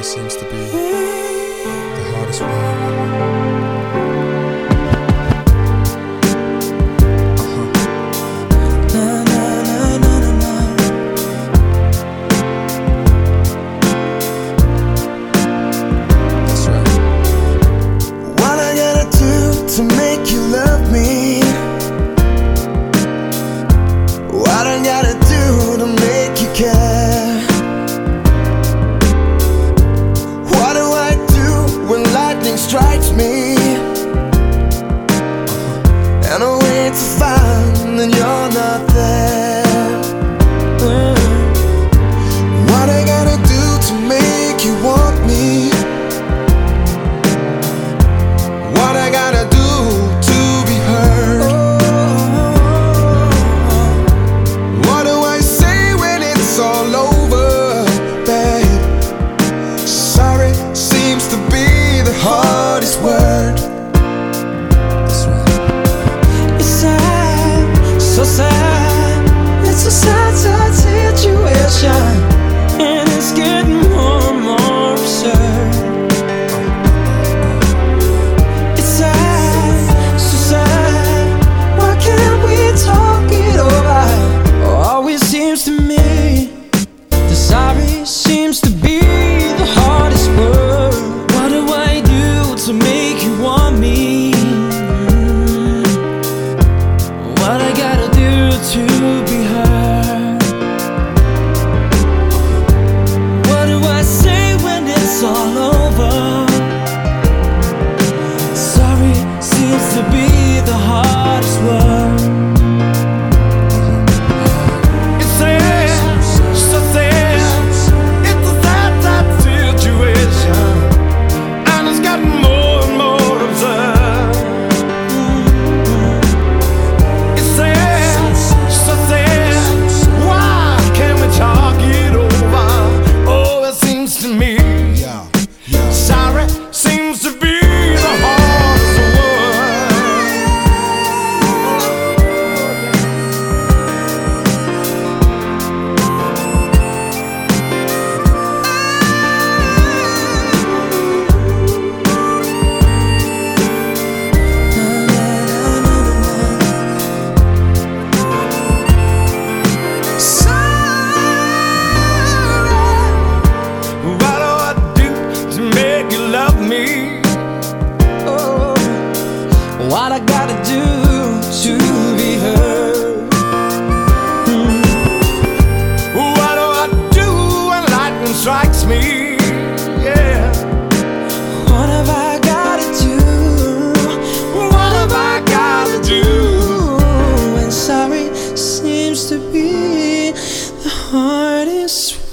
seems to be the hardest word. To make you love me, what I gotta do to make you care? What do I do when lightning strikes me and I wait to find that you're not there? What I gotta do to make you want me? What I gotta do to be heard? What do I say when it's all over, babe? Sorry seems to be the hardest word. That's right. It's sad, so sad. It's a sad, sad situation, and it's getting more and more absurd. Seems to me the sorry seems to be the hardest word. What do I do to make you want me? What I gotta do to be heard? What do I say when it's all over? Sorry seems to be the hardest word. What I gotta do to be heard? What do I do when lightning strikes me? Yeah. What have I gotta do? What have I gotta do? And sorry seems to be the hardest